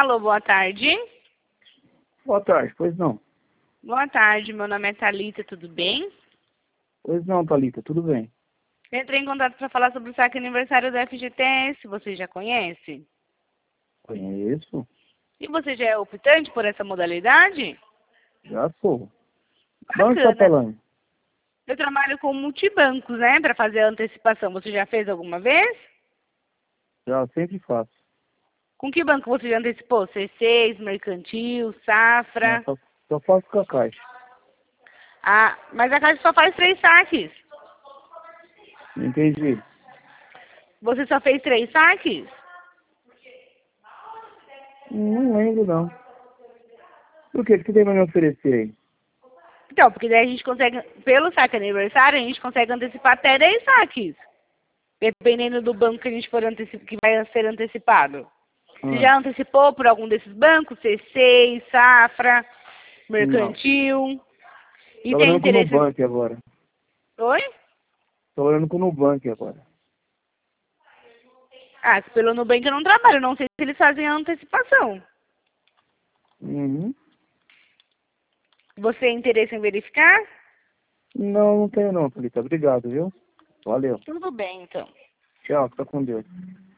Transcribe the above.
Alô, boa tarde. Boa tarde, pois não. Boa tarde, meu nome é Thalita, tudo bem? Pois não, Thalita, tudo bem. Entrei em contato para falar sobre o saque aniversário da FGTS, você já conhece? Conheço, E você já é optante por essa modalidade? já sou. De onde está Bacana. falando? Eu trabalho com multibancos, né, para fazer a antecipação. Você já fez alguma vez? Já sempre faço. Com que banco você já antecipou? C6, Mercantil, Não, Safra? só faço com a Caixa. Ah, mas a Caixa só faz 3 saques. Não entendi. Você só fez 3 saques? Não lembro, não. Por quê? O que você tem pra me oferecer aí? Então, porque daí a gente consegue, pelo saque aniversário, a gente consegue antecipar até 10 saques. Dependendo do banco que a gente for que vai ser antecipado. Você Ah, já antecipou por algum desses bancos? C6, Safra, não. Mercantil? E tem Trabalhando com o interesse... Nubank agora. Oi? Trabalhando com o Nubank agora. Ah, pelo Nubank eu não trabalho, não sei se eles fazem a antecipação. Uhum. Você tem interesse em verificar? Não, não tenho não, Thalita. Obrigado, viu? Valeu. Tudo bem, então. Tchau, fica com Deus.